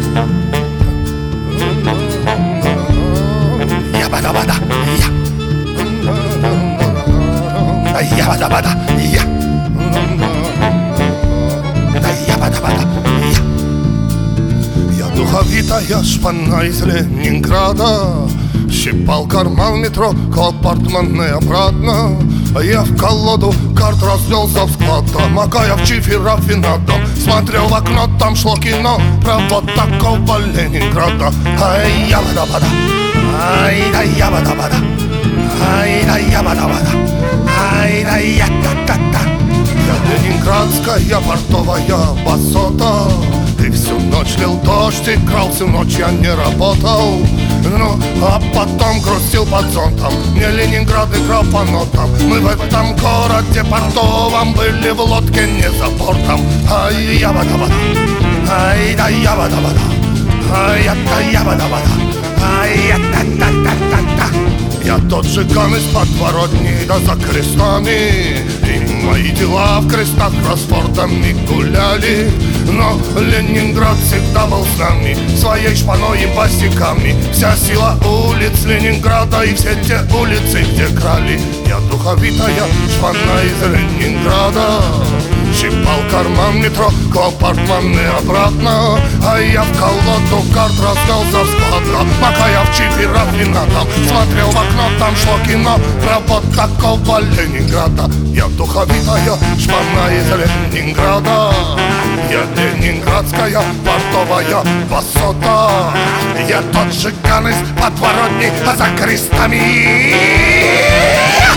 Ябада-бада, я. Ябада-бада, я. Ябада-бада, я. Я духовитая шпана из Ленинграда. Щипал карман метро, клал портмоне обратно. Я в колоду карт разлился в склада, макая в чифе рафинадом. Смотрел в окно, там шло кино про вот такого Ленинграда. Ай, ябада-бада, ай, да ябада-бада, ай, да ябада-бада, ай, да я-та-та-та. Я ленинградская портовая басота. Ты всю ночь лил дождь, играл всю ночь, я не работал. Ну, а потом грустил под зонтом. Мне Ленинград играл по нотам. Мы в этом городе портовом были в лодке не за бортом. Ай, ябада-бада, ай, да ябада-бада, ай, да ябада-бада, ай, та-та-та-та-та. Я тот же ган из подворотни, да за крестами. И мои дела в крестах кроссвордами гуляли. Но Ленинград всегда был с нами, своей шпаной и босиками. Вся сила улиц Ленинграда и все те улицы, где крали. Я духовитая шпана из Ленинграда. Щипал карман метро, клал портмоне обратно. А я в колоду карт раздался в склада, макая в чифе рафинадом. Смотрел в окно, там шло кино про вот такого Ленинграда. Я духовитая шпана из Ленинграда. Я ленинградская портовая басота. Я тот же ган из подворотни, а за крестами